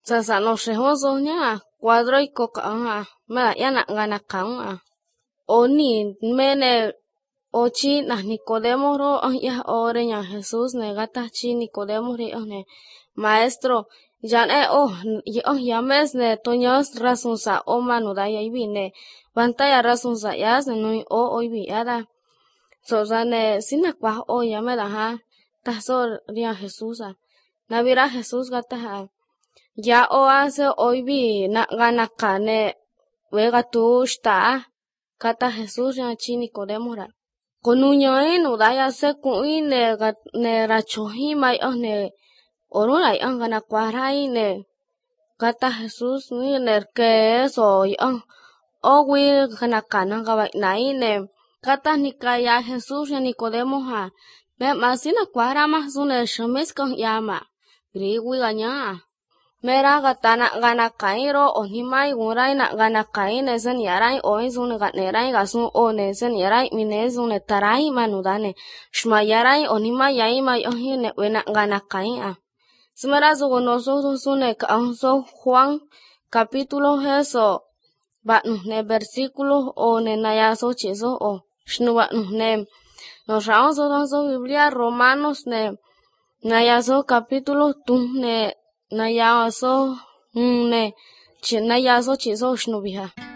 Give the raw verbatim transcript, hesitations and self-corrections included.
Sasa no shehozo nya cuadro y coca ha me yana gana kaunga oni mene ochi na Nicodemo ro ya ore nya Jesús ne gata chi Nicodemo ri ne maestro ya ne oh oh ya mes ne toños razón sa o manu da ya vine pantalla razón sa ya se no o hoy vi ada so sa ne sina kwa o ya me da ha ta so ria Jesús na vira Jesús gata ha ya o hace hoy vi na gana kane vega tu sta kata Jesús ya chi Nicodemo ra konuño ino da ya se ku ine ne rachohi mai oh ne oro lai an gana kwara ine kata Jesús ni ne ke so oh o wi gana kana ga na ine kata nikaya Jesús ya Nicodemo ha me masina kwara ma sune shames kan yama gri wi ganya mera gatana gana kairo onimai gurai na gana kaine sen yarai oi zune ganerai gasu one sen yarai mine zune tarai manudane shma yarai onimai yai mai ohine wena gana kaia smera zugo noso zune kanso Juan capítulo eso ba ne versículo one nayaso chizo o shnuba ne nos raos so Biblia Romanos ne nayaso capítulo tu ne nayaso ne chinayaso chizo shnubiha